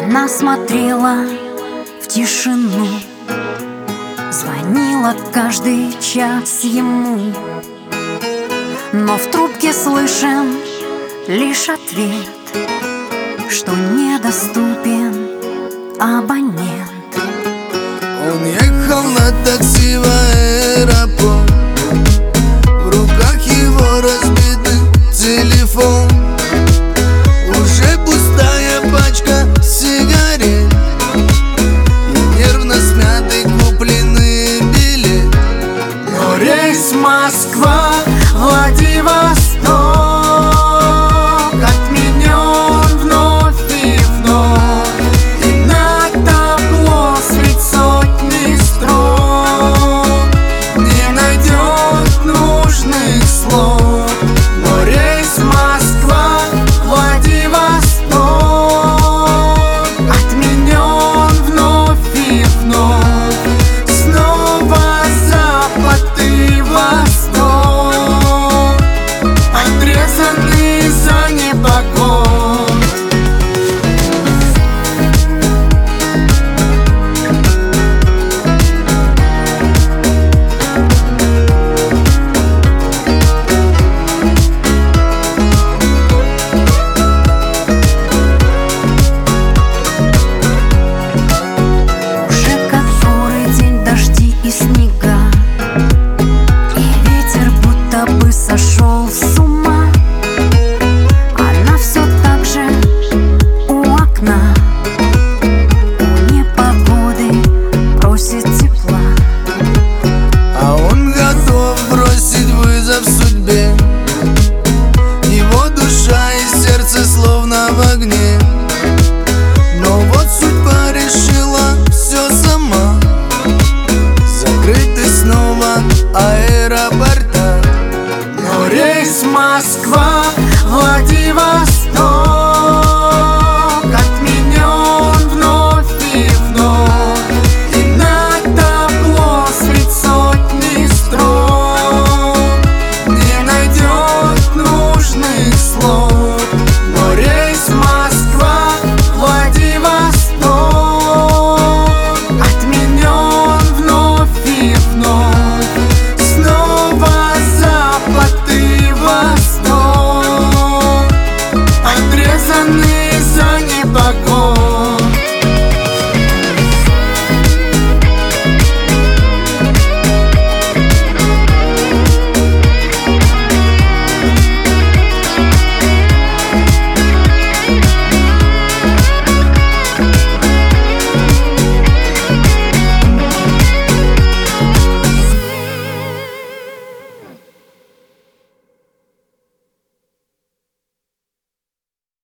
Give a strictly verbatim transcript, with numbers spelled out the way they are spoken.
Она смотрела в тишину, звонила каждый час ему, но в трубке слышен лишь ответ, что недоступен абонент. Он ехал на такси в аэропорт, в руках его разбитый телефон, уже пустая пачка сигарет и нервно смятый купленный билет. Но рейс Москва, Владивосток отменен вновь и вновь, и на табло средь сотни строк не найдет нужных слов. Но рейс Москва, Владивосток отменен вновь и вновь, снова запад и восток, отрезанный за непогоду. Сошел с ума, она все так же у окна, у непогоды просит тепла, а он готов бросить вызов судьбе. Его душа и сердце словно в огне, но вот судьба решила все сама, закрыты снова аэропорта. Рейс Москва, Владивосток отменен вновь и вновь, и на табло средь сотни строк не найдет нужных слов. Но рейс Москва, Владивосток отменен вновь и вновь, снова запад и восток, отрезанный за непогоду.